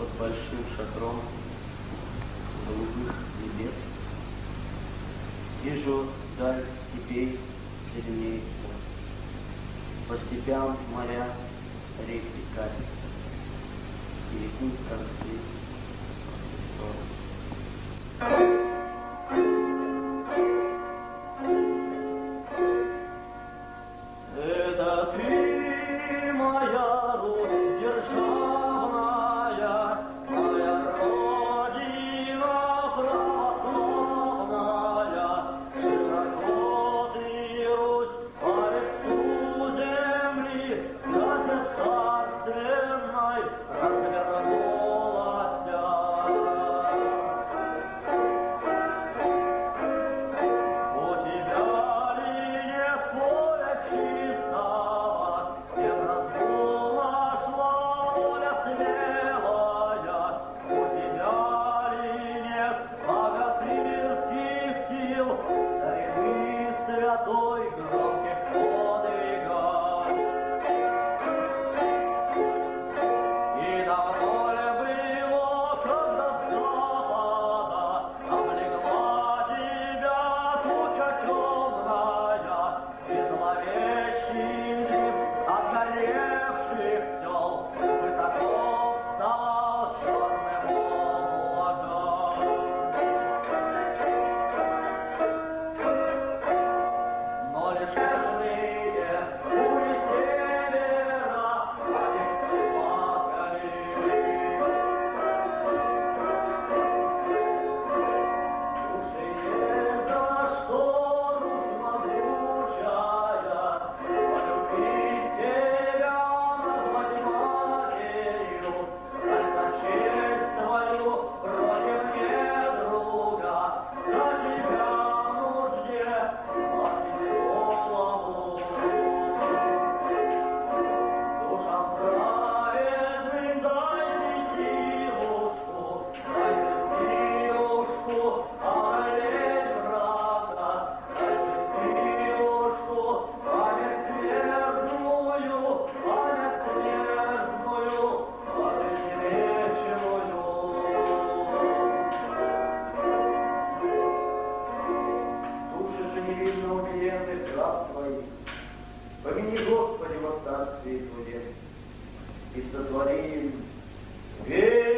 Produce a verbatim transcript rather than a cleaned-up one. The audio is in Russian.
под большим шатром голубых небес. Вижу даль степей зеленеется, по степям моря реки катятся, и рекут концы стороны. Это ты, моя Русь державная, моя Родина православная, широко ты, Русь, по лицу земли, ради царственной развернулась. У тебя ли не поле чистого, где разгулась воля смелая? У тебя ли нет богатырских сил, старины святой громких подвигов? И давно ли было, когда с запада облегла тебя туча темная, и зловещий дым отгоревших тел высоко встал черным облаком? Но лишь верные бури севера они плакали. Уже не за что, Русь могучая, полюбить тебя, назвать матерью, стать за честь твою против недруга, за тебя в нужде склонить голову. Душам праведным дайте силушку, дайте силушку, одолеть врага, дайте силушку, память смертную, память смертную, память вечную. Души же невинно убиенных раб твоих, помяни, Господи, во царстве Твоем, и сотвори им вечную